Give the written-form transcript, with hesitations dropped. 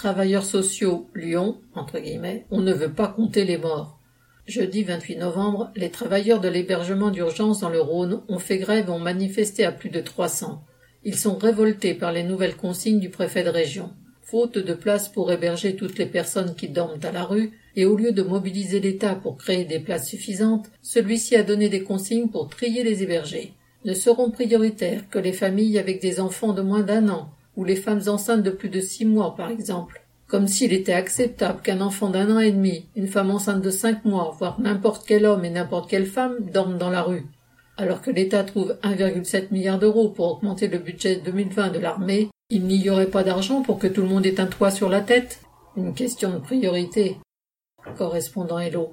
travailleurs sociaux Lyon, entre guillemets, on ne veut pas compter les morts. Jeudi 28 novembre, les travailleurs de l'hébergement d'urgence dans le Rhône ont fait grève et ont manifesté à plus de 300. Ils sont révoltés par les nouvelles consignes du préfet de région. Faute de place pour héberger toutes les personnes qui dorment à la rue, et au lieu de mobiliser l'État pour créer des places suffisantes, celui-ci a donné des consignes pour trier les hébergés. Ne seront prioritaires que les familles avec des enfants de moins d'1 an, ou les femmes enceintes de plus de 6 mois par exemple. Comme s'il était acceptable qu'un enfant d'1 an et demi, une femme enceinte de 5 mois, voire n'importe quel homme et n'importe quelle femme dorment dans la rue. Alors que l'État trouve 1,7 milliard d'euros pour augmenter le budget 2020 de l'armée, il n'y aurait pas d'argent pour que tout le monde ait un toit sur la tête. Une question de priorité. Correspondant Hello.